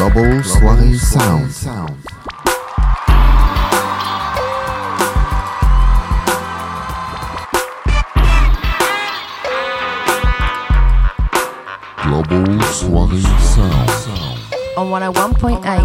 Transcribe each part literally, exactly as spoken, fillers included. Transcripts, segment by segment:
Global Soirée Sound. Global Soirée Sound. On one oh one point eight.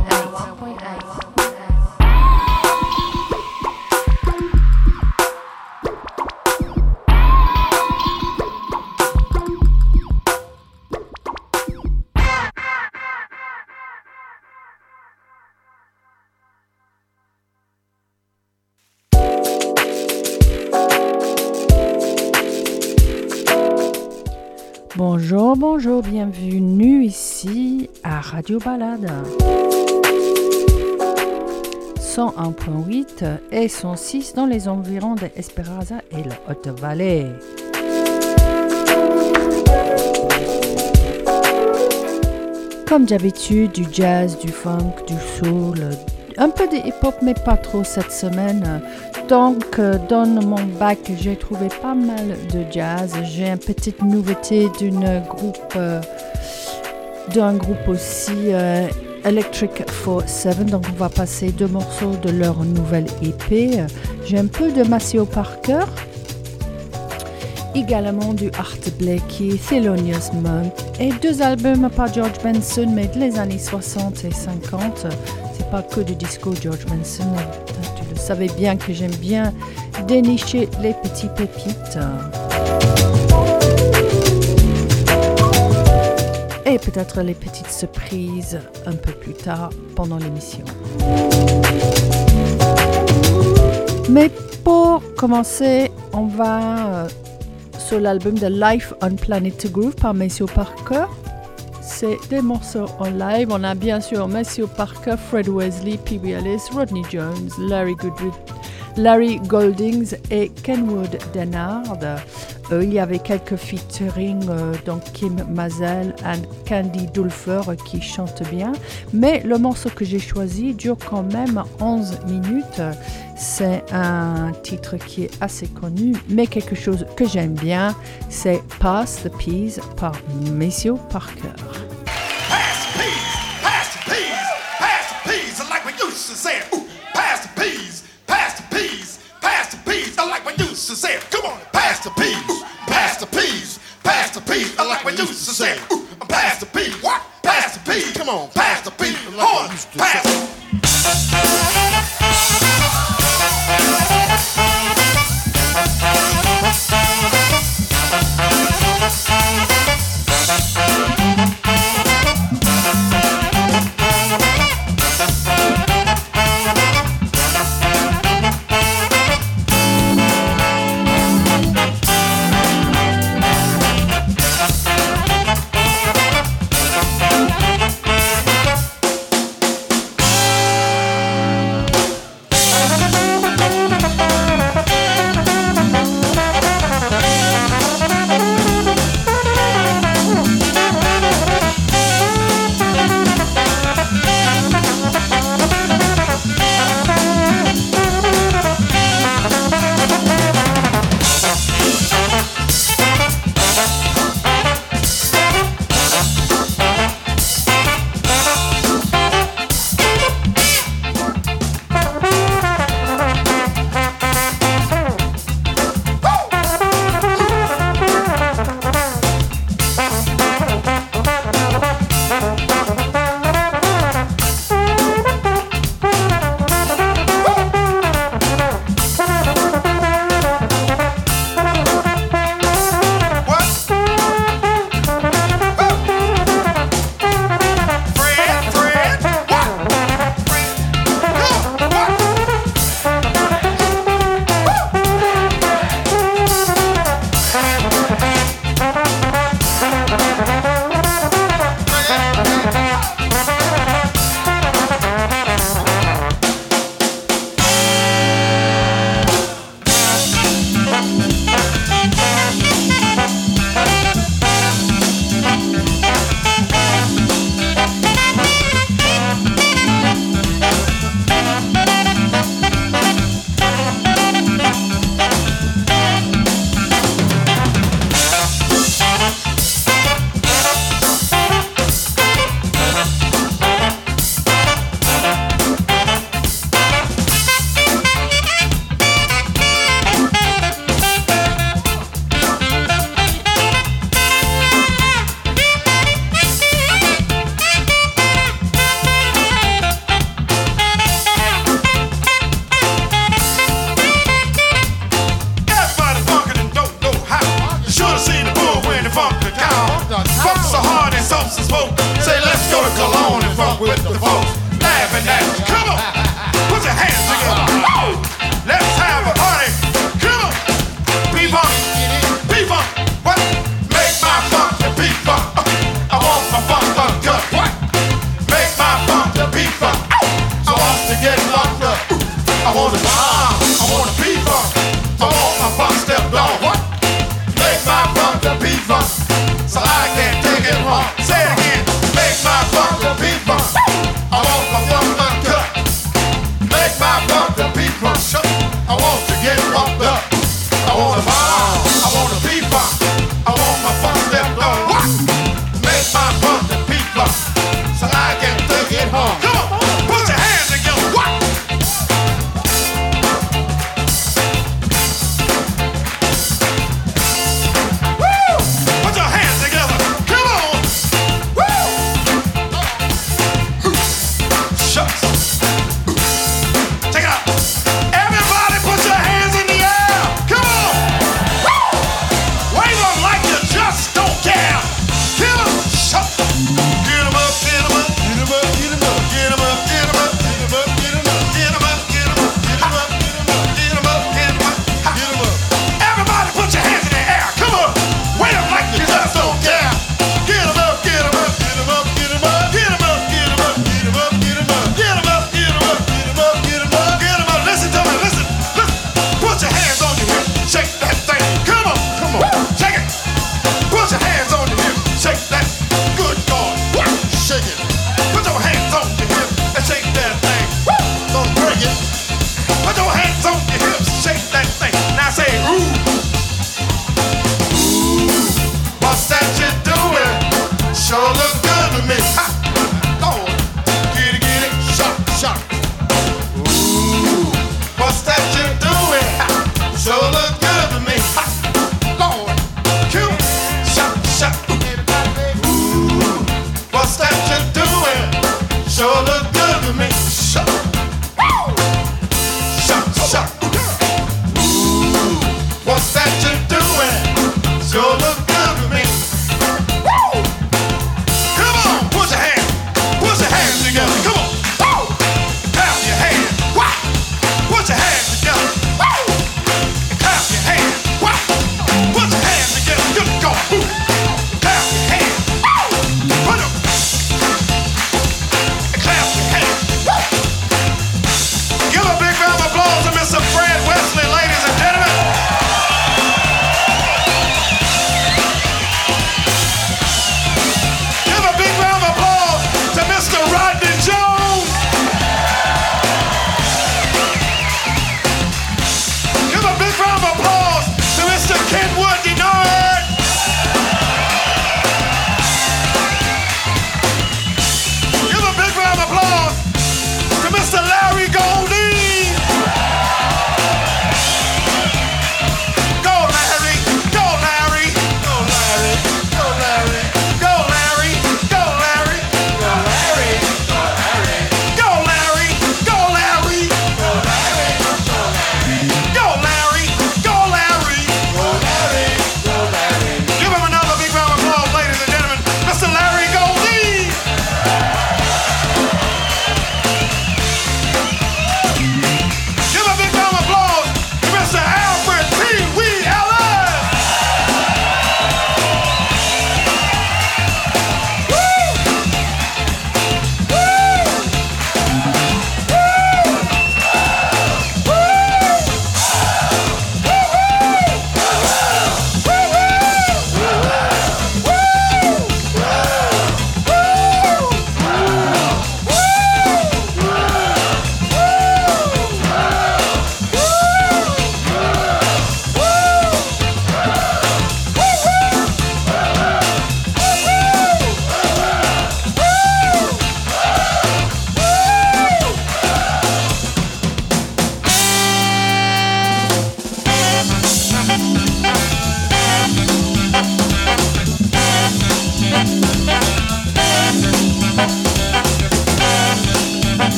Bonjour, bonjour, bienvenue ici à Radio Balade cent un point huit et cent six dans les environs de Esperanza et la Haute-Vallée. Comme d'habitude, du jazz, du funk, du soul, un peu de hip-hop mais pas trop cette semaine. Donc, dans mon bac, j'ai trouvé pas mal de jazz. J'ai une petite nouveauté d'une groupe, euh, d'un groupe aussi, euh, Electric quarante-sept. Donc, on va passer deux morceaux de leur nouvelle E P. J'ai un peu de Maceo Parker, également du Art Blakey, Thelonious Monk et deux albums par George Benson, mais de les années soixante et cinquante. C'est pas que du disco George Benson. Tu le savais bien que j'aime bien dénicher les petits pépites. Et peut-être les petites surprises un peu plus tard pendant l'émission. Mais pour commencer, on va euh, sur l'album de Life on Planet Groove par Maceo Parker. C'est des morceaux en live. On a bien sûr Maceo Parker, Fred Wesley, P B Ellis, Rodney Jones, Larry Goodrich, Larry Goldings et Kenwood Dennard. Euh, il y avait quelques featuring, euh, donc Kim Mazel et Candy Dulfer euh, qui chantent bien. Mais le morceau que j'ai choisi dure quand même onze minutes. C'est un titre qui est assez connu, mais quelque chose que j'aime bien. C'est Pass the Peas par Maceo Parker. Pass the peas, pass the peas, pass the peas. I like when you used to say it. Ooh, pass the peas, pass the peas, pass the peas. I like when you used to say it. Come on, pass the peas, ooh, pass the peas, pass the peas. I like when you used to say it. Ooh, pass the peas, what? Pass the peas. Come on, pass the peas. Hold on, pass.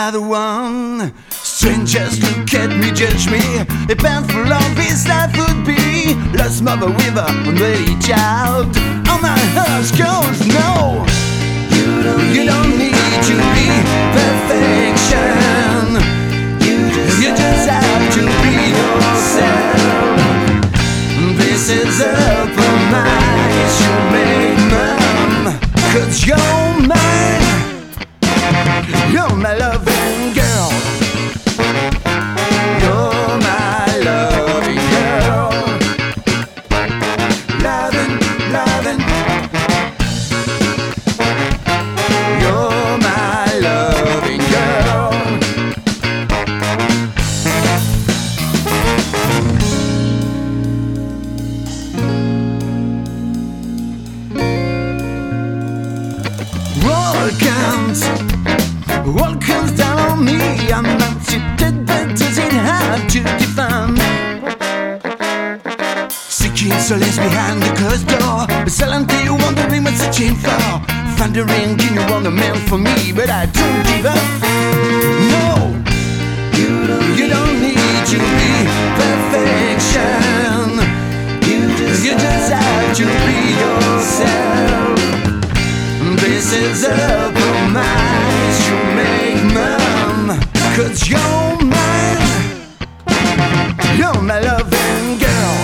not the one. Strangers look at me, judge me. A painful love this life would be. Lost mother with a unready child. All my heart goes no. You don't, you don't need to be perfection. You just, you just have to be yourself. This is a promise you made, mom. Cause you're mine. You're my loving girl. You're my loving girl. Loving, loving. You're my loving girl. All comes, all comes down on me. I'm not cheated, but does it have to define? Seeking solace behind the closed door, but silently wondering what's searching for. Thundering, can you want a man for me? But I don't give up. No, you don't, you don't need to be perfection. You just, you just have to be yourself. This is a promise you make, mom. Cause you're mine. You're my loving girl.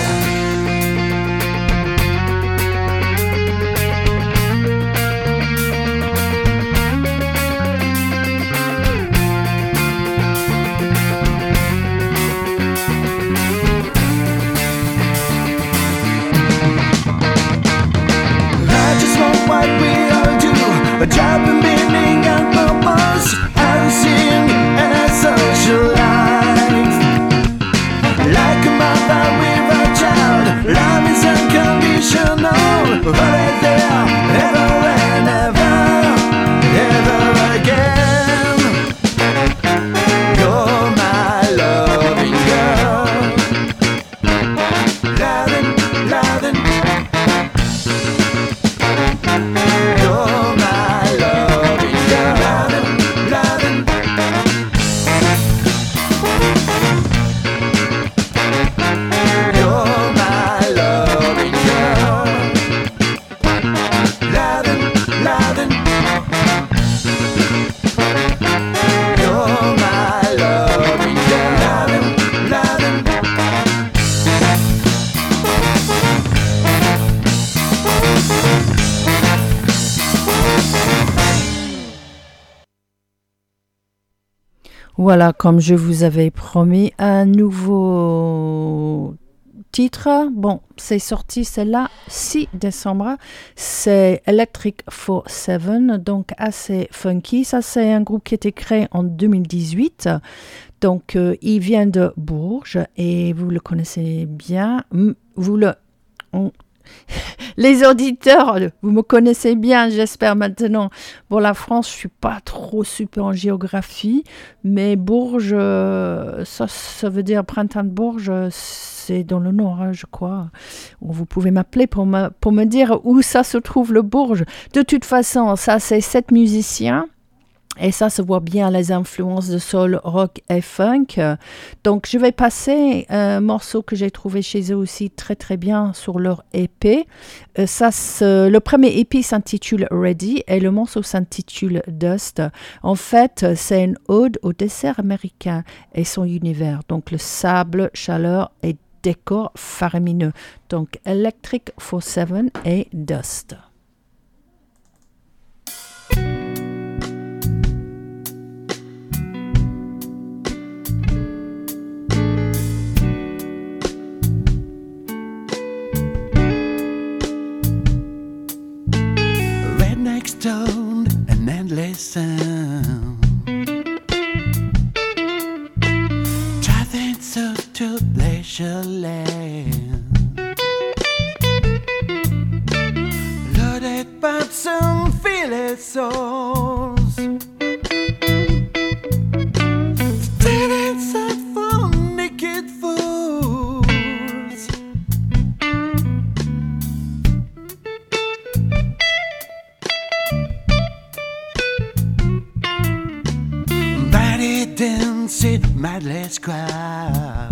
I just want what we all do. A job, a meaning and purpose, housing and a social life. Like a mother with a child, love is unconditional. Right there, ever and ever, ever again. You're my loving girl. Loving, loving. You're my loving girl. Loving, loving. You're my loving girl. Loving, loving. You're my loving girl. Loving, loving. Voilà, comme je vous avais promis, un nouveau titre. Bon, c'est sorti celle-là six décembre. C'est Electric forty-seven, donc assez funky. Ça, c'est un groupe qui a été créé en deux mille dix-huit. Donc, euh, il vient de Bourges et vous le connaissez bien. Vous le... on- Les auditeurs, vous me connaissez bien, j'espère maintenant. Bon, la France, je suis pas trop super en géographie, mais Bourges, euh, ça, ça veut dire printemps de Bourges, c'est dans le nord, hein, je crois. Vous pouvez m'appeler pour me, pour me dire où ça se trouve, le Bourges. De toute façon, ça, c'est sept musiciens. Et ça se voit bien les influences de soul, rock et funk. Donc, je vais passer un morceau que j'ai trouvé chez eux aussi très très bien sur leur E P. Euh, ça, c'est- le premier E P s'intitule Ready et le morceau s'intitule Dust. En fait, c'est une ode au dessert américain et son univers. Donc, le sable, chaleur et décor faramineux. Donc, Electric forty-seven et Dust. Redneck stoned, an endless sound. Traffic so to pleasure land. Loaded but some fearless souls. Standing set for naked fools. madless crowd.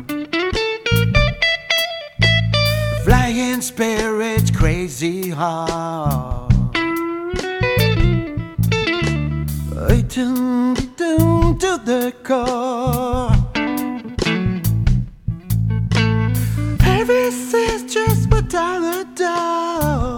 Flying spirits, crazy heart. Eaten down to the core. Everything's just but down the door.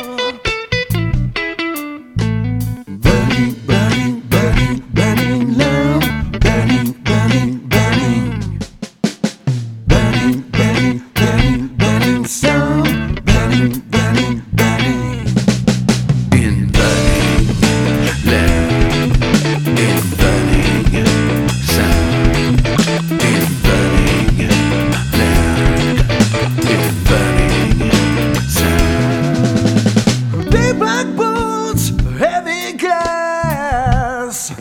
Burning, burning, burning, burning love. Burning, burning, burning. Burning, burning, burning, burning sound. Burning, burning, burning. In burning love. In burning sound. In burning love. In burning sound. Big black boots, heavy glass.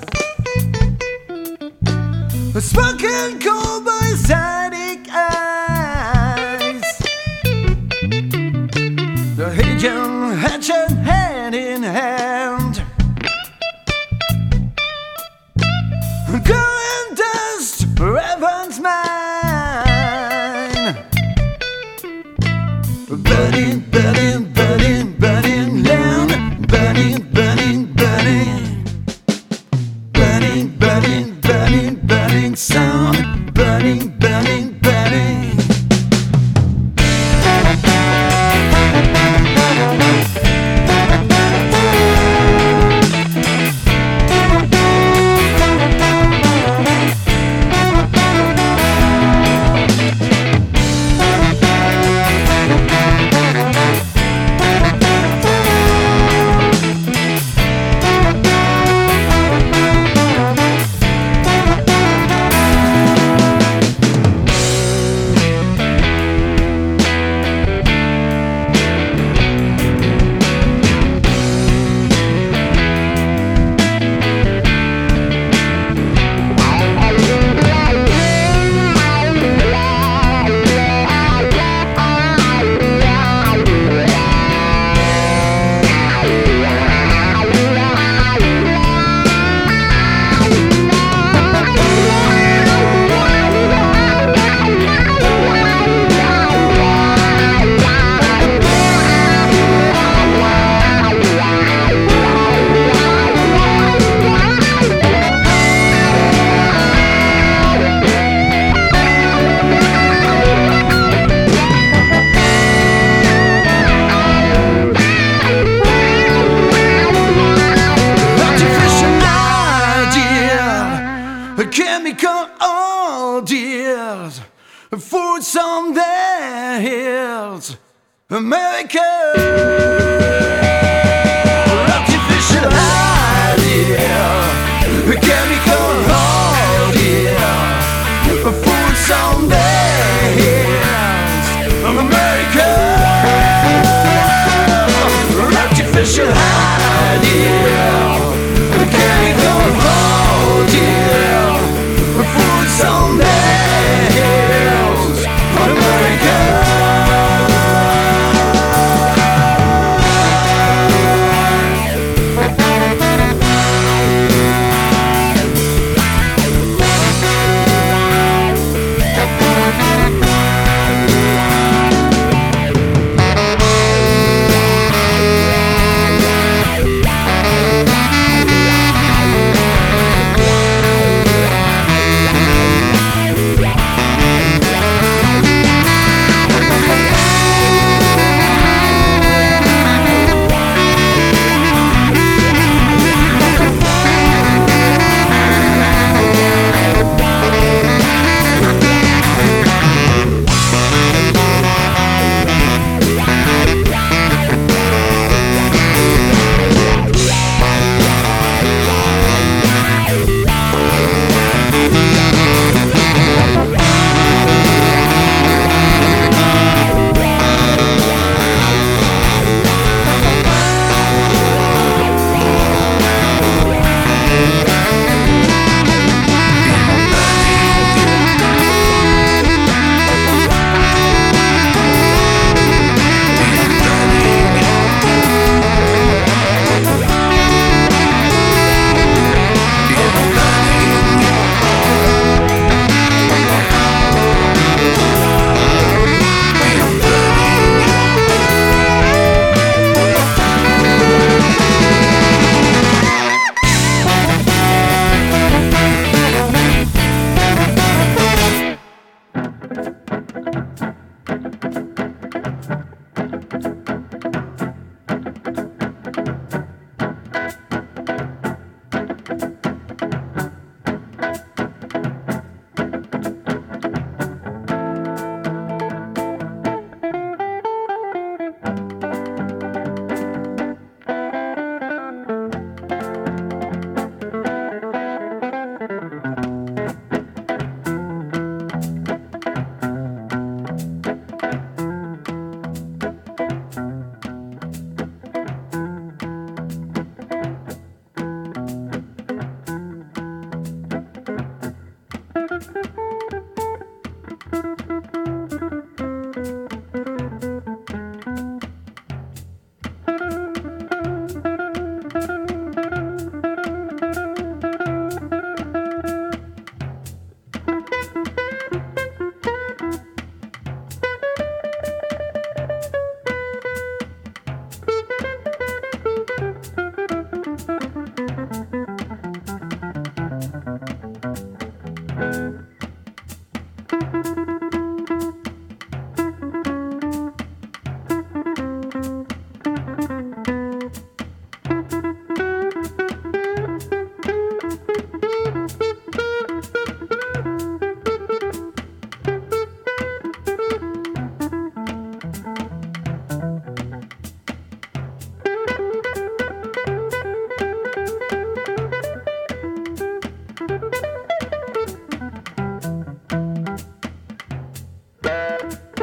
Smoking cold by static eyes. The hidden hatchet hand in hand. Going dust, heaven's mine. Burning, burning, burning, burning land. Burning, burning, burning. Burning, burning, burning, burning sound. Burning, burning, burning. Chemical ordeals, foods on their hills, America. Artificial idea, chemical ordeal, foods on their hills, America. Artificial idea, chemical ordeal. Foods on their hills, America.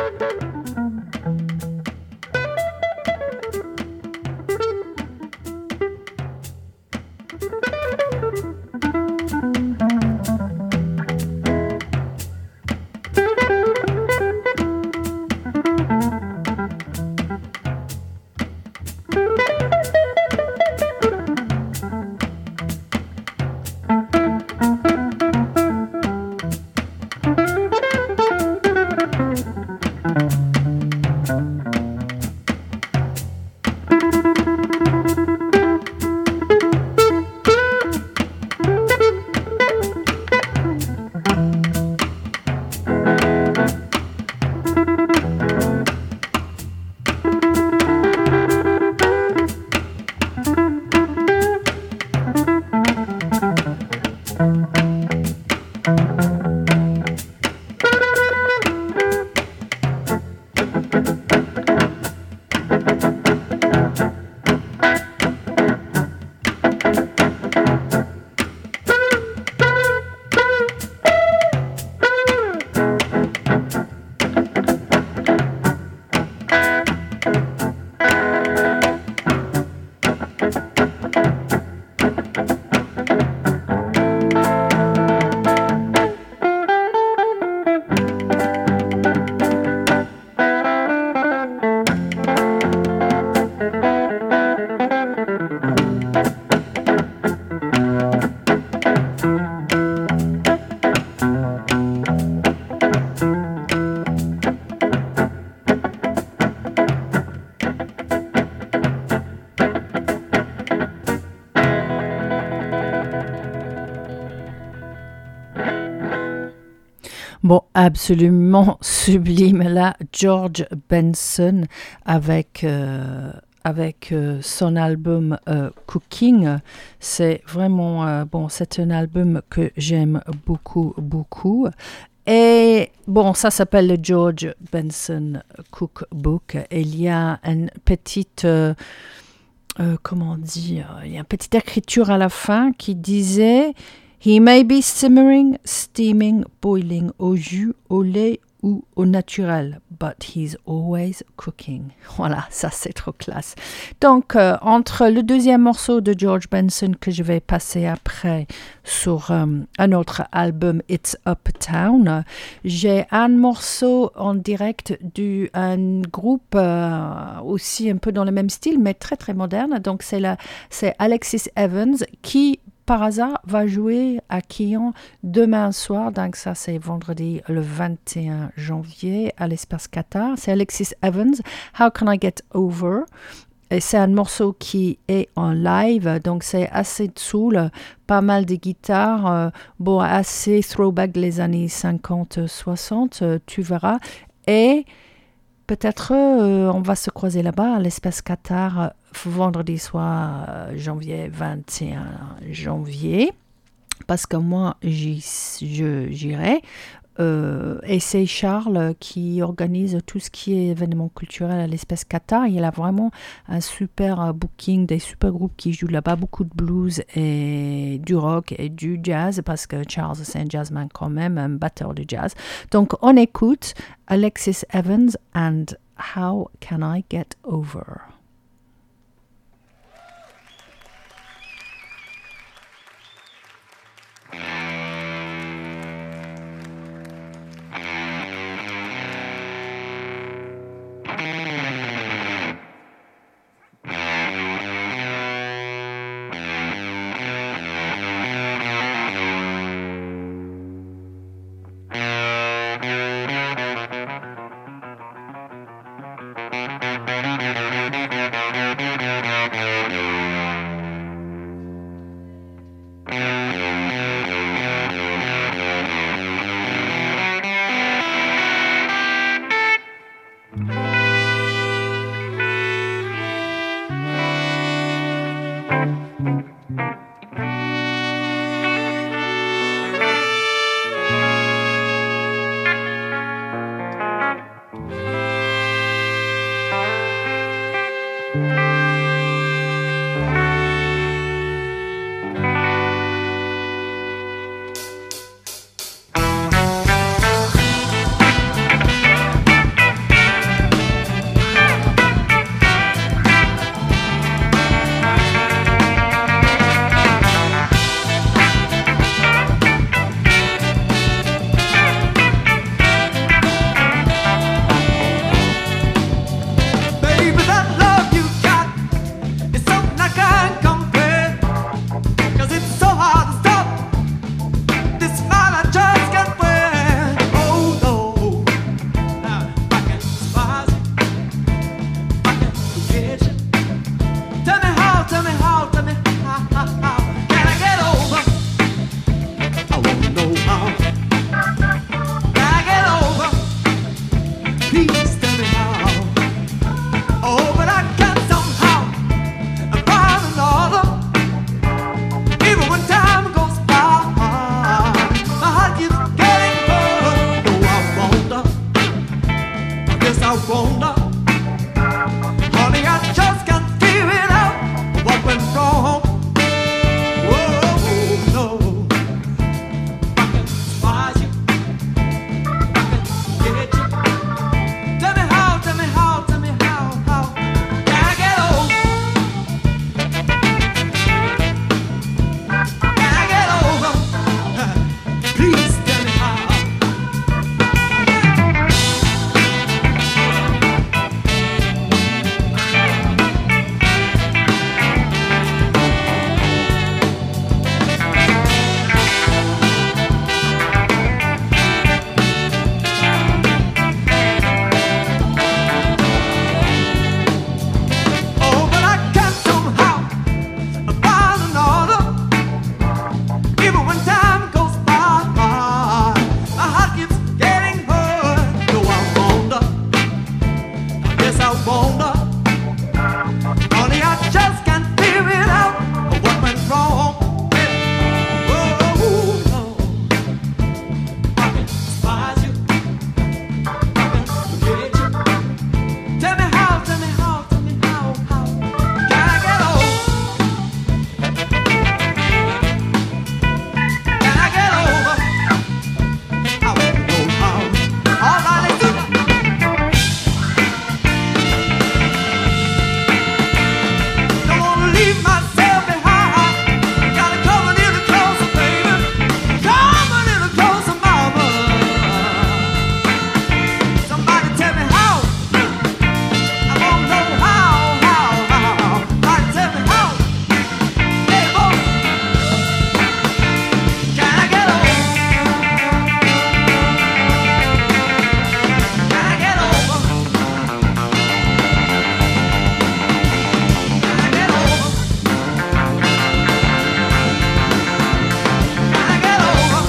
Bon, absolument sublime là, George Benson avec, euh, avec euh, son album euh, Cooking. C'est vraiment, euh, bon, c'est un album que j'aime beaucoup, beaucoup. Et bon, ça s'appelle le George Benson Cookbook. Et il y a une petite... Euh, euh, comment dire, il y a une petite écriture à la fin qui disait « He may be simmering, steaming, boiling au jus, au lait ou au naturel, but he's always cooking. » Voilà, ça c'est trop classe. Donc, euh, entre le deuxième morceau de George Benson que je vais passer après sur euh, un autre album, It's Uptown, j'ai un morceau en direct d'un groupe euh, aussi un peu dans le même style, mais très très moderne. Donc, c'est, la, c'est Alexis Evans qui par hasard, va jouer à Quillan demain soir. Donc ça, c'est vendredi le vingt et un janvier à l'Espace Qatar. C'est Alexis Evans, How Can I Get Over? Et c'est un morceau qui est en live, donc c'est assez soul, pas mal de guitares, euh, bon, assez throwback les années cinquante soixante, euh, tu verras. Et peut-être euh, on va se croiser là-bas à l'Espace Qatar euh, vendredi soir, euh, janvier, vingt et un janvier, parce que moi, j'y, je, j'irai. Euh, et c'est Charles qui organise tout ce qui est événement culturel à l'Espace Qatar. Il a vraiment un super booking, des super groupes qui jouent là-bas, beaucoup de blues et du rock et du jazz, parce que Charles c'est un jazzman quand même, un batteur de jazz. Donc on écoute Alexis Evans and How Can I Get Over? Please tell me how. Oh, but I can't somehow find another. Even when time goes by, my heart keeps getting hurt. No, I wonder. I guess I wonder. Honey, I just can't figure it out. What went wrong? Whoa, no. I can despise you. I can get you. Tell me how, tell me how, tell me how, how can I get over? Can I get over? Please tell me how. Oh, but I can't somehow find another. Even when time goes by, my heart keeps getting hurt. No, I wonder. Yes, I wonder. Honey, I just can't figure it out. What went wrong? Oh, no. I can despise you. I can forget you. Tell me how, tell me how, tell me how, how can I get over? Can I get over? I wanna know how. All right, let's do it. Don't wanna leave myself behind. Gotta come a little closer, baby. Come a little closer, mama. Somebody tell me how. I wanna know how, how, how. Somebody tell me how. Hey, boy. Can I get over? Can I get over? Can I get over? Can I get over?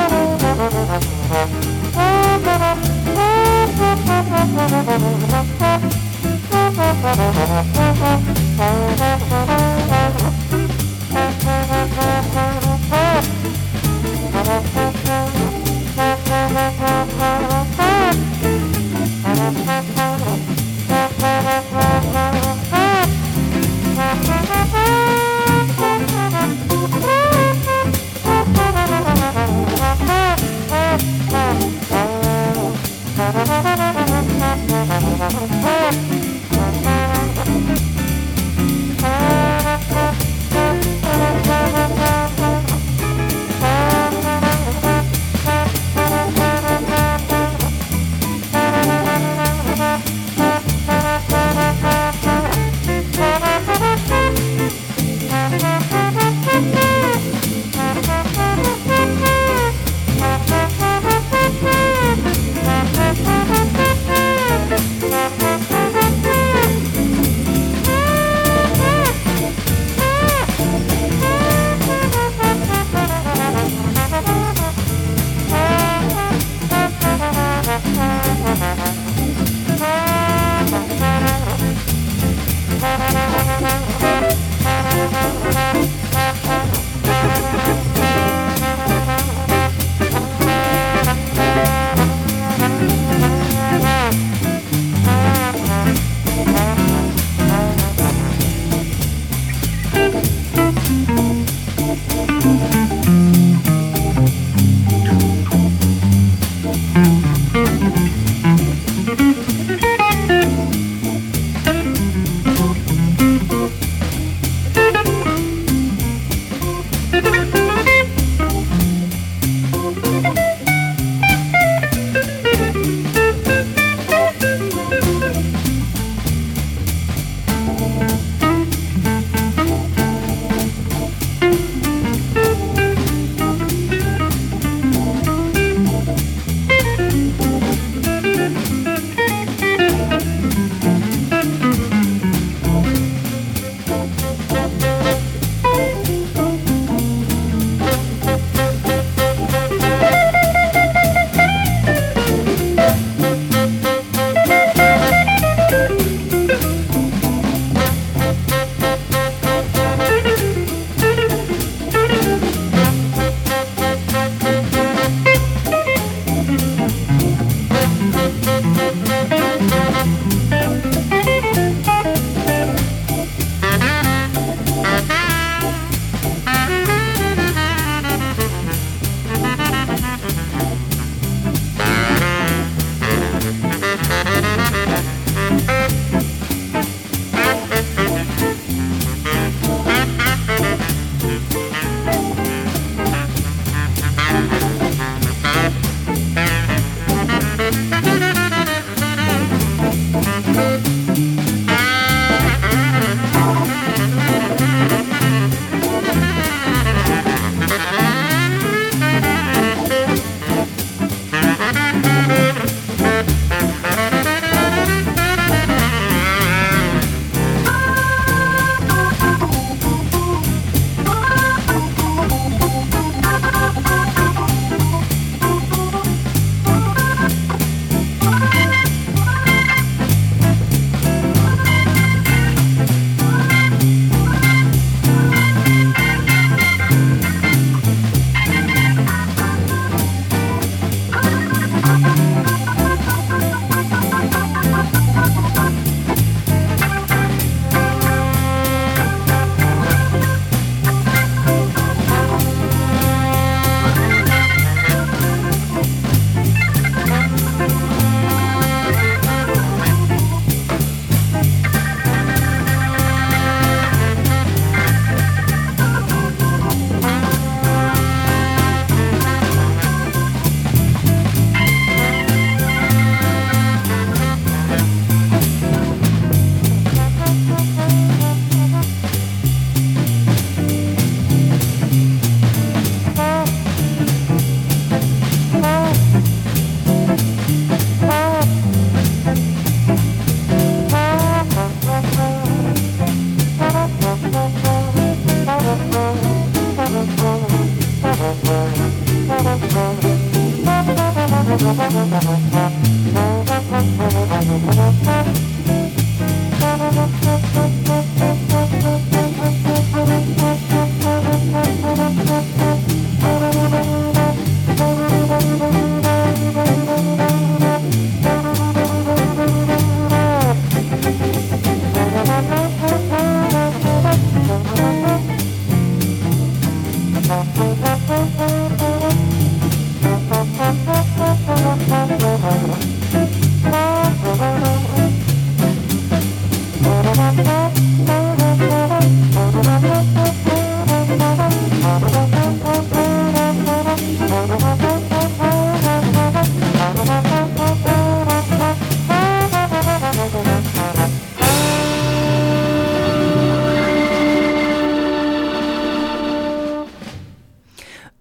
Thank you.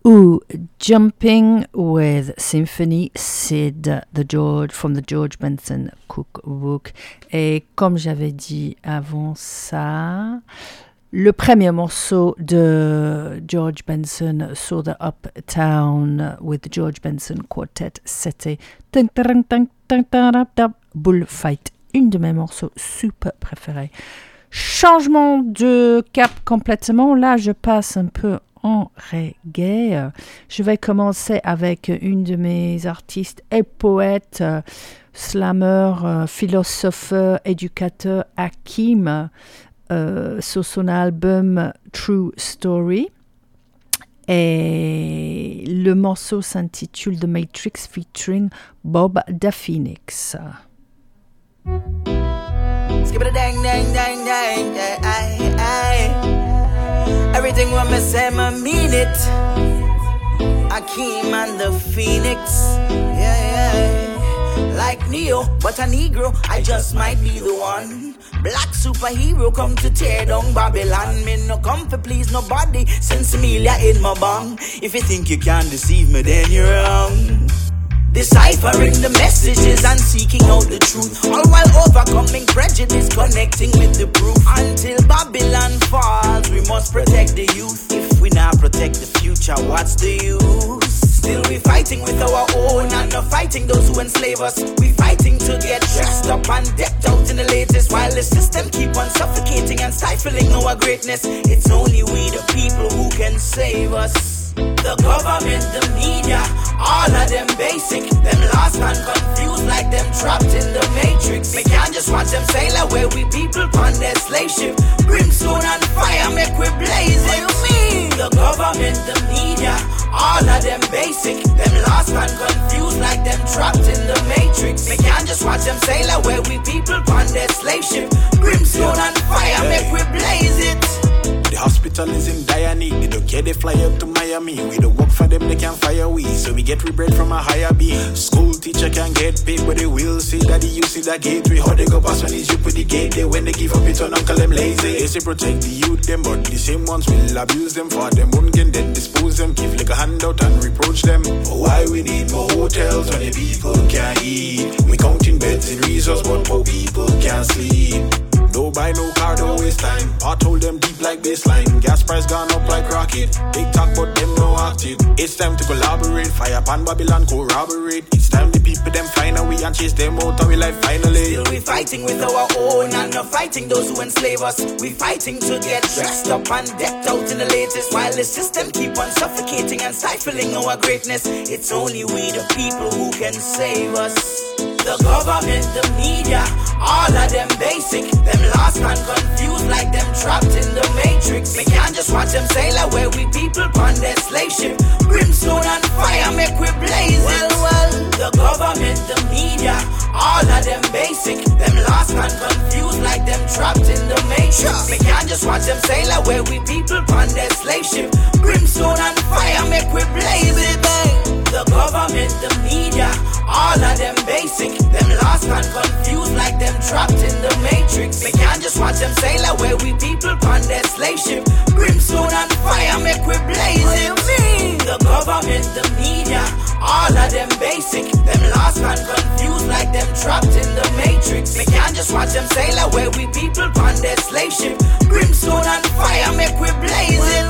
ou Jumping with Symphony, c'est de the George, from the George Benson Cookbook. Et comme j'avais dit avant ça, le premier morceau de George Benson sur the Uptown with the George Benson Quartet, c'était Bullfight, une de mes morceaux super préférés. Changement de cap complètement, là je passe un peu en reggae. Je vais commencer avec une de mes artistes et poètes, euh, slammer, euh, philosopheur, éducateur, Hakim, euh, sur son album True Story. Et le morceau s'intitule The Matrix featuring Bob Da Phoenix. Skip it a dang dang dang dang, yeah, aye, aye. Everything what me say, me mean it. Hakim and the Phoenix, yeah, yeah. Like Neo, but a Negro, I just might be the one. Black superhero come to tear down Babylon. Me no come to please nobody, since Emilia in my bong. If you think you can deceive me, then you're wrong. Deciphering the messages and seeking out the truth, all while overcoming prejudice, connecting with the proof. Until Babylon falls, we must protect the youth. If we not protect the future, what's the use? Still we fighting with our own and not fighting those who enslave us. We fighting to get dressed up and decked out in the latest, while the system keep on suffocating and stifling our greatness. It's only we the people who can save us. The government, the media, all of them basic. Them lost and confused like them trapped in the matrix. We can't just watch them sail away, we people on their slave ship. Brimstone and fire make we blaze it. What you mean? The government, the media, all of them basic. Them lost and confused like them trapped in the matrix. We can't just watch them sail away, we people on their slave ship. Brimstone and fire make we blaze it. The hospital is in dire need. They don't care, they fly up to Miami. We don't work for them, they can fire we. So we get rebread from a higher being. School teacher can get paid, but they will see that you see that gateway. How they go past when it's you put the gate there. When they give up, it's on uncle them lazy. They say protect the youth them, but the same ones will abuse them. For them won't get then dispose them. Give like a handout and reproach them. Oh, why we need more hotels when the people can't eat? We counting beds in resorts, but more people can't sleep. No buy no car, don't waste time. I told them deep like baseline. Gas price gone up like rocket. Big talk but them no active. It's time to collaborate. Fire pan Babylon corroborate. It's time the people them find a way and chase them out of we life finally. Still we fighting with our own and not fighting those who enslave us. We fighting to get dressed up and decked out in the latest, while the system keep on suffocating and stifling our greatness. It's only we the people who can save us. The government, the media, all of them basic. Them lost and confused like them trapped in the matrix. We can't just watch them sail away, we people on their slave ship. Brimstone and fire make we blaze it. Well, well, the government, the media, all of them basic. Them lost and confused like them trapped in the matrix. We can't just watch them sail away, we people on their slave ship. Brimstone and fire make we blaze it. The government, the media, all of them basic. Them lost and confused like them trapped in the matrix. We can't just watch them sail away, we people on their slave ship. Brimstone and fire make we blaze it. The government, the media, all of them basic. Them lost and confused like them trapped in the matrix. We can't just watch them sail away, we people on their slave ship. Brimstone and fire make we blaze it.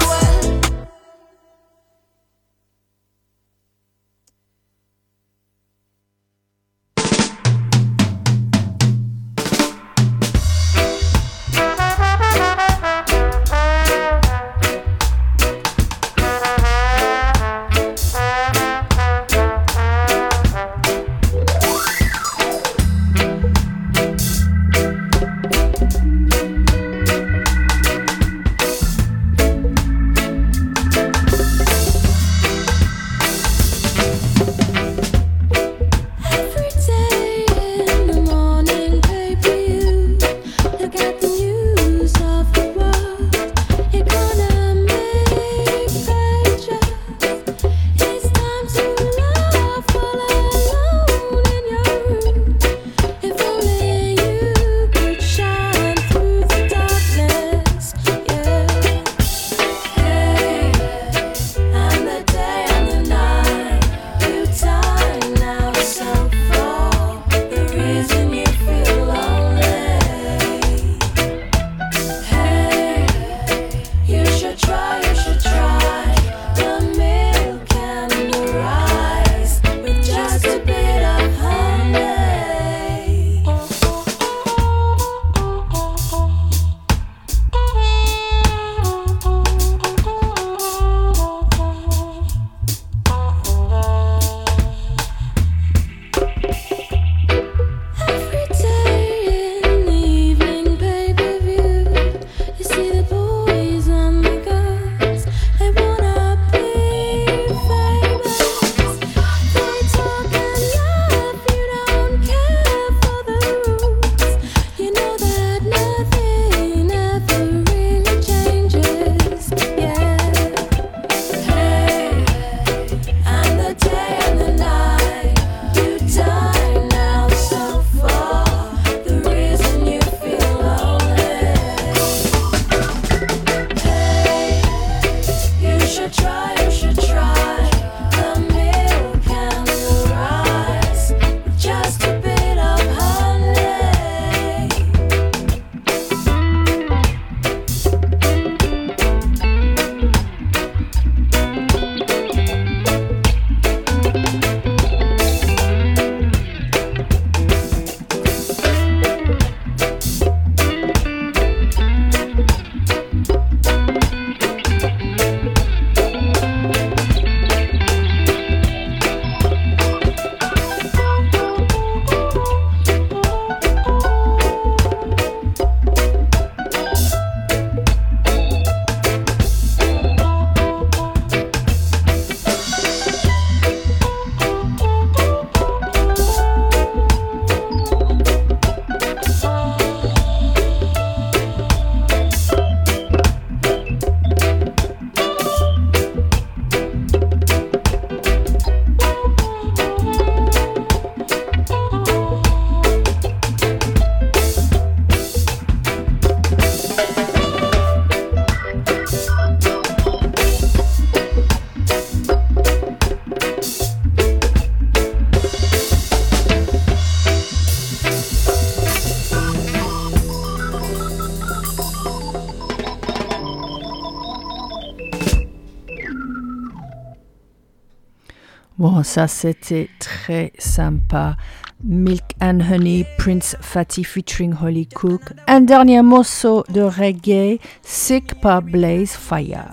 Bon, ça c'était très sympa. Milk and Honey, Prince Fatty featuring Holly Cook. Un dernier morceau de reggae, Sick par Blaze Fire.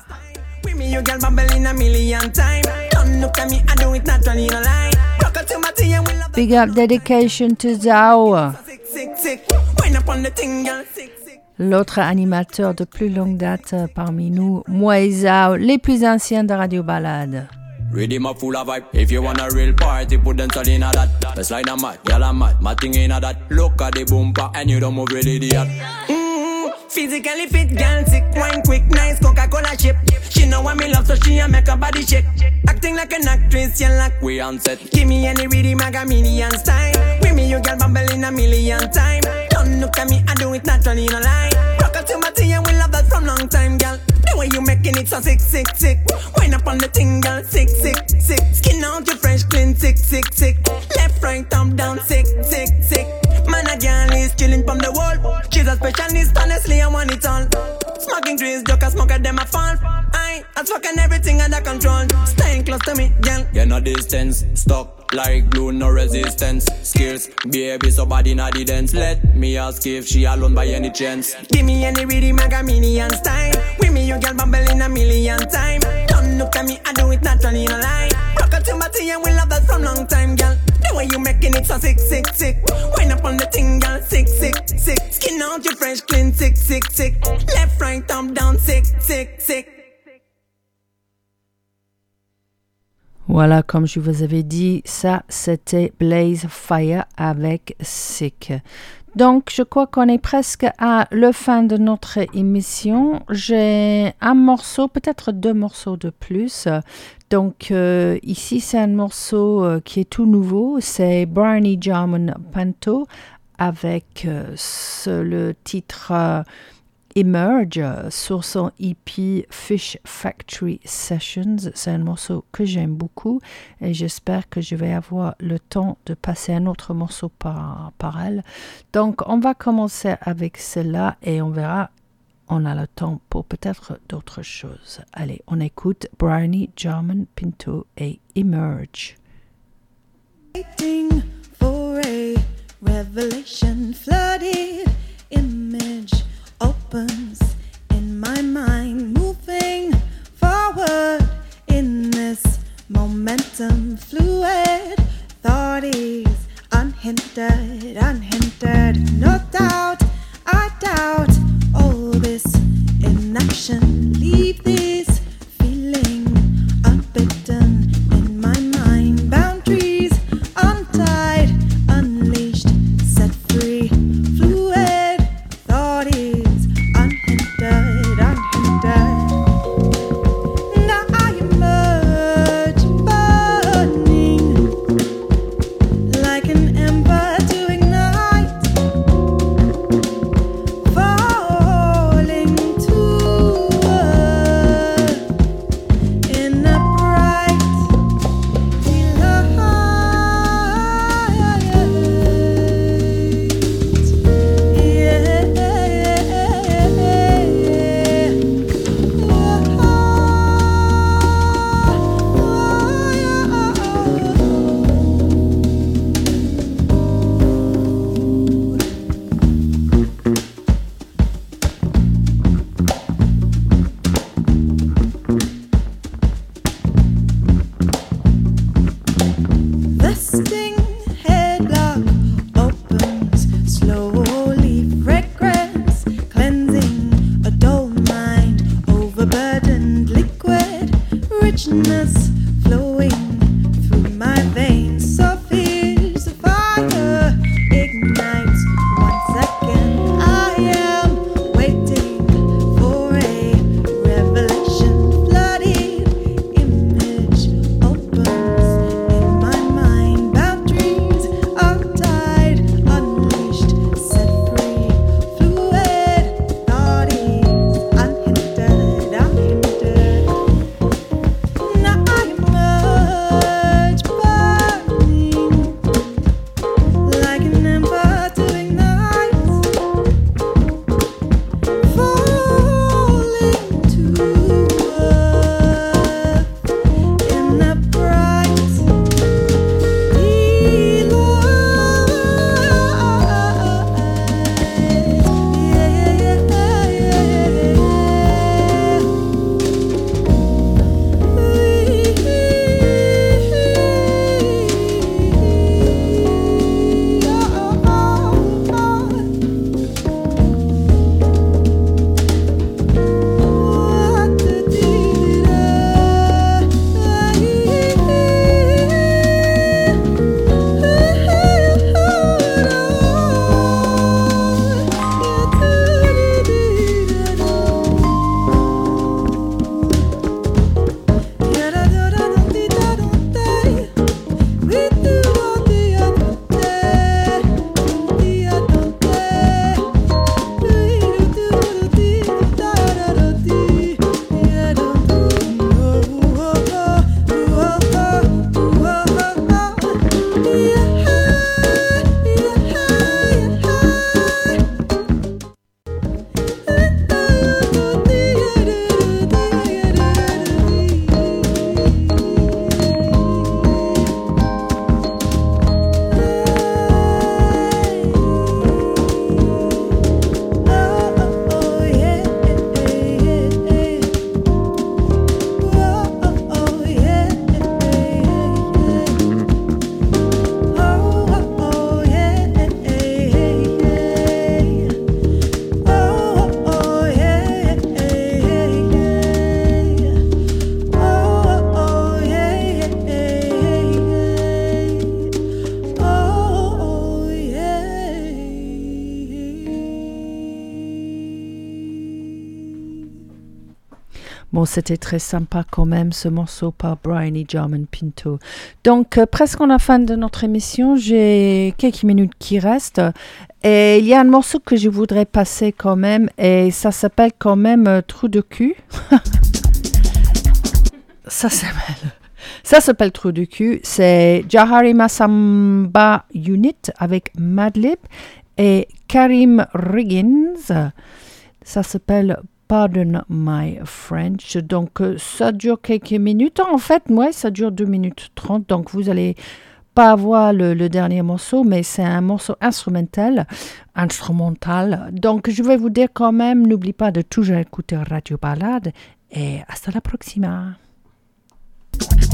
Big up dedication to Zao. L'autre animateur de plus longue date parmi nous, moi et Zao, les plus anciens de Radio Balade. Rhythm a full of vibe. If you want a real party, put them all in a that. Let's line a mat, y'all a mat, matting in a that. Look at the bumper and you don't move really idiot. Mm, physically fit, girl, sick, wine quick, nice Coca-Cola chip. She know what me love, so she a make her body shake. Acting like an actress, you like we on set. Give me any rhythm, I got million style. With me, you girl bubble in a million time. Don't look at me, I do it naturally, no lie. Rock out to my tea and we love that from long time, girl. The way you making it so sick, sick, sick. Wind up on the thing, girl, sick, sick, sick. Skin out your fresh, clean, sick, sick, sick. Left, right, thumb down, sick, sick, sick. Man, a girl is chilling from the wall. She's a specialist, honestly, I want it all. Smoking trees, joke a smoke at them, I fall. I, I'm fucking everything under control. Staying close to me, girl. You're no distance, stuck like glue, no resistance. Skills, baby, so body not the dance. Let me ask if she alone by any chance. Give me any rhythm, I got million style. With me, you girl bubble in a million time. Don't look at me, I do it naturally, no lie. Rock out to my tea and we love that from long time, girl. The way you making it so sick, sick, sick. Wind up on the thing, girl, sick, sick, sick. Skin out your fresh, clean, sick, sick, sick. Left, right, thumb down, sick, sick, sick. Voilà, comme je vous avais dit, ça c'était Blaze Fire avec Sick. Donc, je crois qu'on est presque à la fin de notre émission. J'ai un morceau, peut-être deux morceaux de plus. Donc, euh, ici, c'est un morceau euh, qui est tout nouveau. C'est Bryony Jarman Pinto avec euh, ce, le titre euh, Emerge euh, sur son E P Fish Factory Sessions. C'est un morceau que j'aime beaucoup et j'espère que je vais avoir le temps de passer un autre morceau par, par elle. Donc, on va commencer avec cela et on verra, on a le temps pour peut-être d'autres choses. Allez, on écoute Bryony Jarman Pinto et Emerge. Waiting for a revelation, flooded image opens in my mind, moving forward in this momentum, fluid thought is unhindered, unhindered. No doubt, I doubt all this inaction. Leave this feeling unbidden in my mind. Boundaries untied, unleashed, set free, fluid Bon, c'était très sympa quand même, ce morceau par Brian et Jarman Pinto. Donc, euh, presque à la fin de notre émission, j'ai quelques minutes qui restent. Et il y a un morceau que je voudrais passer quand même, et ça s'appelle quand même euh, Trou de cul. ça s'appelle... Ça s'appelle Trou de cul. C'est Jahari Masamba Unit avec Madlib et Karim Riggins. Ça s'appelle Pardon My French. Donc, euh, ça dure quelques minutes. En fait, moi, ça dure deux minutes trente. Donc, vous allez pas avoir le, le dernier morceau, mais c'est un morceau instrumental. Instrumental. Donc, je vais vous dire quand même, n'oublie pas de toujours écouter Radio Ballade. Et hasta la próxima.